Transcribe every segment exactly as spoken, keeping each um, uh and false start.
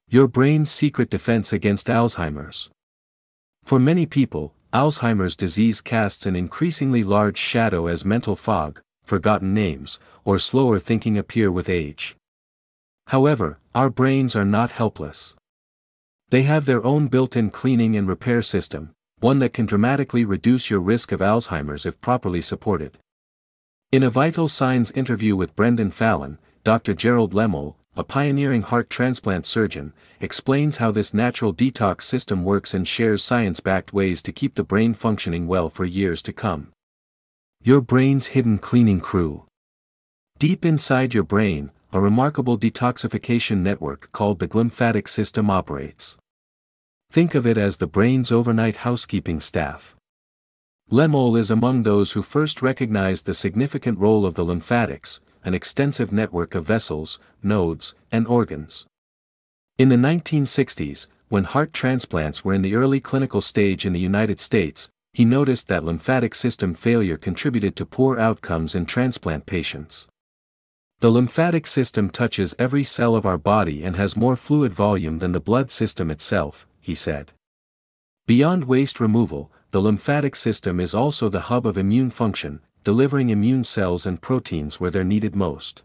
Your brain's secret defense against Alzheimer's. For many people, Alzheimer's disease casts an increasingly large shadow as mental fog, forgotten names, or slower thinking appear with age. However, our brains are not helpless. They have their own built-in cleaning and repair system, one that can dramatically reduce your risk of Alzheimer's if properly supported. In a Vital Signs interview with Brendan Fallon, Doctor Gerald Lemmel, a pioneering heart transplant surgeon, explains how this natural detox system works and shares science-backed ways to keep the brain functioning well for years to come. Your brain's hidden cleaning crew. Deep inside your brain, a remarkable detoxification network called the glymphatic system operates. Think of it as the brain's overnight housekeeping staff. Lemmel is among those who first recognized the significant role of the lymphatics, an extensive network of vessels, nodes, and organs. In the nineteen sixties, when heart transplants were in the early clinical stage in the United States, he noticed that lymphatic system failure contributed to poor outcomes in transplant patients. The lymphatic system touches every cell of our body and has more fluid volume than the blood system itself, he said. Beyond waste removal, the lymphatic system is also the hub of immune function, delivering immune cells and proteins where they're needed most.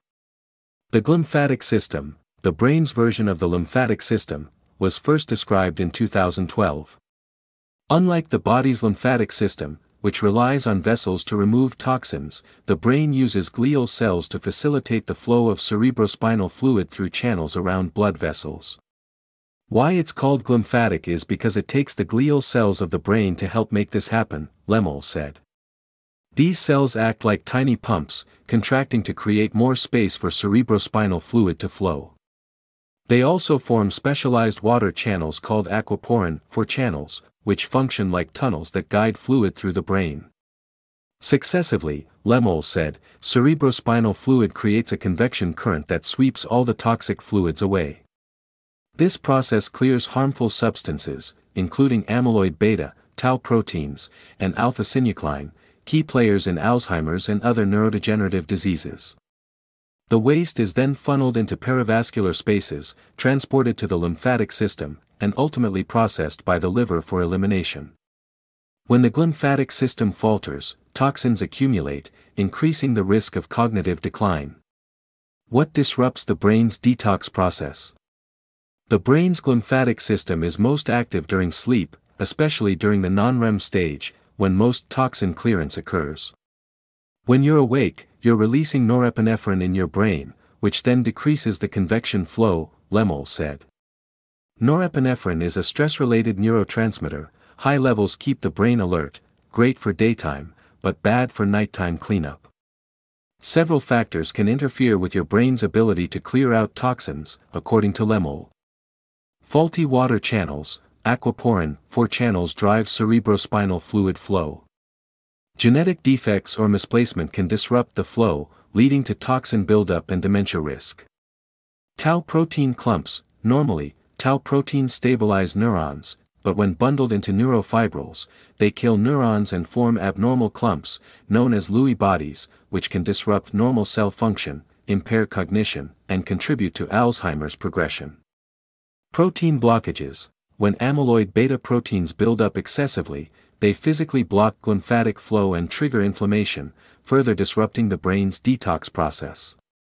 The glymphatic system, the brain's version of the lymphatic system, was first described in two thousand twelve. Unlike the body's lymphatic system, which relies on vessels to remove toxins, the brain uses glial cells to facilitate the flow of cerebrospinal fluid through channels around blood vessels. Why it's called glymphatic is because it takes the glial cells of the brain to help make this happen, Lemmel said. These cells act like tiny pumps, contracting to create more space for cerebrospinal fluid to flow. They also form specialized water channels called aquaporin for channels, which function like tunnels that guide fluid through the brain. Successively, Lemmel said, cerebrospinal fluid creates a convection current that sweeps all the toxic fluids away. This process clears harmful substances, including amyloid beta, tau proteins, and alpha-synuclein, key players in Alzheimer's and other neurodegenerative diseases. The waste is then funneled into perivascular spaces, transported to the lymphatic system, and ultimately processed by the liver for elimination. When the glymphatic system falters, toxins accumulate, increasing the risk of cognitive decline. What disrupts the brain's detox process? The brain's glymphatic system is most active during sleep, especially during the non-R E M stage, when most toxin clearance occurs. When you're awake, you're releasing norepinephrine in your brain, which then decreases the convection flow, Lemmel said. Norepinephrine is a stress-related neurotransmitter. High levels keep the brain alert, great for daytime, but bad for nighttime cleanup. Several factors can interfere with your brain's ability to clear out toxins, according to Lemmel. Faulty water channels, aquaporin four channels drive cerebrospinal fluid flow. Genetic defects or misplacement can disrupt the flow, leading to toxin buildup and dementia risk. Tau protein clumps, normally, tau proteins stabilize neurons, but when bundled into neurofibrils, they kill neurons and form abnormal clumps, known as Lewy bodies, which can disrupt normal cell function, impair cognition, and contribute to Alzheimer's progression. Protein blockages. When amyloid beta proteins build up excessively, they physically block glymphatic flow and trigger inflammation, further disrupting the brain's detox process.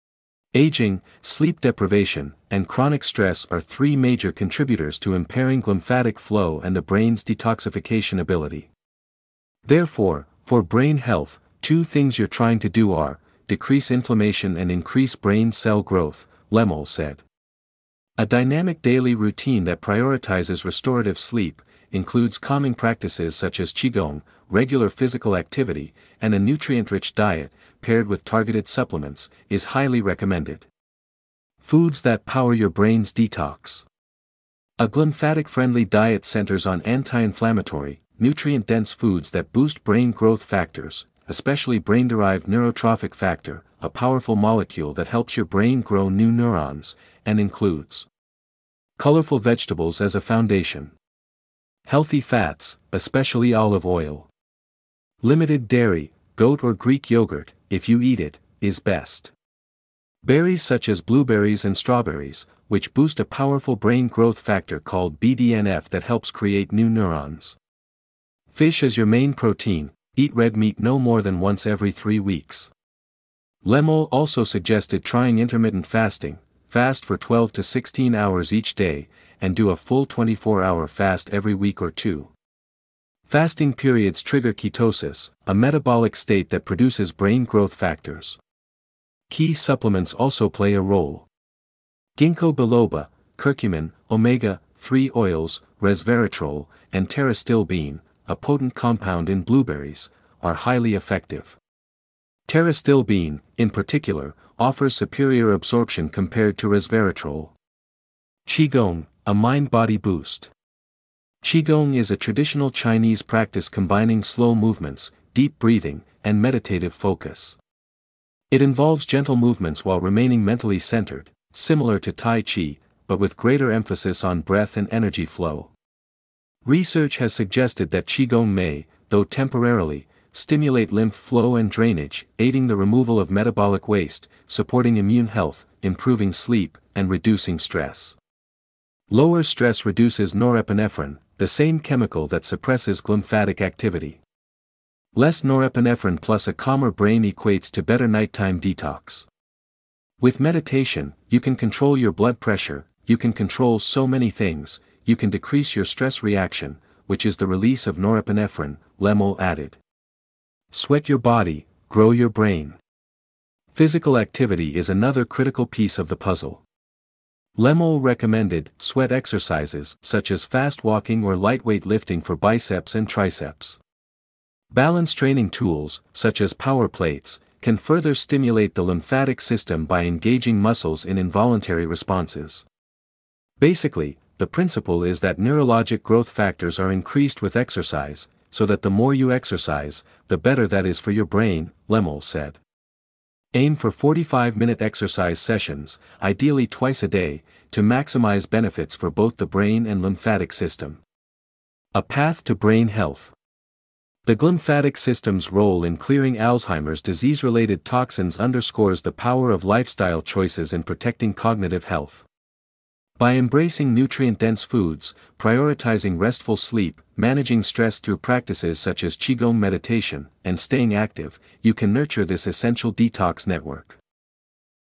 Aging, sleep deprivation, and chronic stress are three major contributors to impairing glymphatic flow and the brain's detoxification ability. Therefore, for brain health, two things you're trying to do are, decrease inflammation and increase brain cell growth, Lemmel said. A dynamic daily routine that prioritizes restorative sleep, includes calming practices such as Qigong, regular physical activity, and a nutrient-rich diet, paired with targeted supplements, is highly recommended. Foods that power your brain's detox. A glymphatic-friendly diet centers on anti-inflammatory, nutrient-dense foods that boost brain growth factors, especially brain-derived neurotrophic factor, a powerful molecule that helps your brain grow new neurons, and includes colorful vegetables as a foundation. Healthy fats, especially olive oil. Limited dairy, goat or Greek yogurt, if you eat it, is best. Berries such as blueberries and strawberries, which boost a powerful brain growth factor called B D N F that helps create new neurons. Fish as your main protein, eat red meat no more than once every three weeks. Lemol also suggested trying intermittent fasting, fast for twelve to sixteen hours each day, and do a full twenty-four hour fast every week or two. Fasting periods trigger ketosis, a metabolic state that produces brain growth factors. Key supplements also play a role. Ginkgo biloba, curcumin, omega three oils, resveratrol, and pterostilbene, a potent compound in blueberries, are highly effective. Pterostilbene, in particular, offers superior absorption compared to resveratrol. Qigong, a mind-body boost. Qigong is a traditional Chinese practice combining slow movements, deep breathing, and meditative focus. It involves gentle movements while remaining mentally centered, similar to Tai Chi, but with greater emphasis on breath and energy flow. Research has suggested that Qigong may, though temporarily, stimulate lymph flow and drainage, aiding the removal of metabolic waste, supporting immune health, improving sleep, and reducing stress. Lower stress reduces norepinephrine, the same chemical that suppresses glymphatic activity. Less norepinephrine plus a calmer brain equates to better nighttime detox. With meditation, you can control your blood pressure, you can control so many things, you can decrease your stress reaction, which is the release of norepinephrine, Lemol added. Sweat your body, grow your brain. Physical activity is another critical piece of the puzzle. Lemol recommended sweat exercises such as fast walking or lightweight lifting for biceps and triceps. Balance training tools, such as power plates, can further stimulate the lymphatic system by engaging muscles in involuntary responses. Basically, the principle is that neurologic growth factors are increased with exercise, so that the more you exercise, the better that is for your brain, Lemol said. Aim for forty-five minute exercise sessions, ideally twice a day, to maximize benefits for both the brain and lymphatic system. A path to brain health. The glymphatic system's role in clearing Alzheimer's disease-related toxins underscores the power of lifestyle choices in protecting cognitive health. By embracing nutrient-dense foods, prioritizing restful sleep, managing stress through practices such as Qigong meditation, and staying active, you can nurture this essential detox network.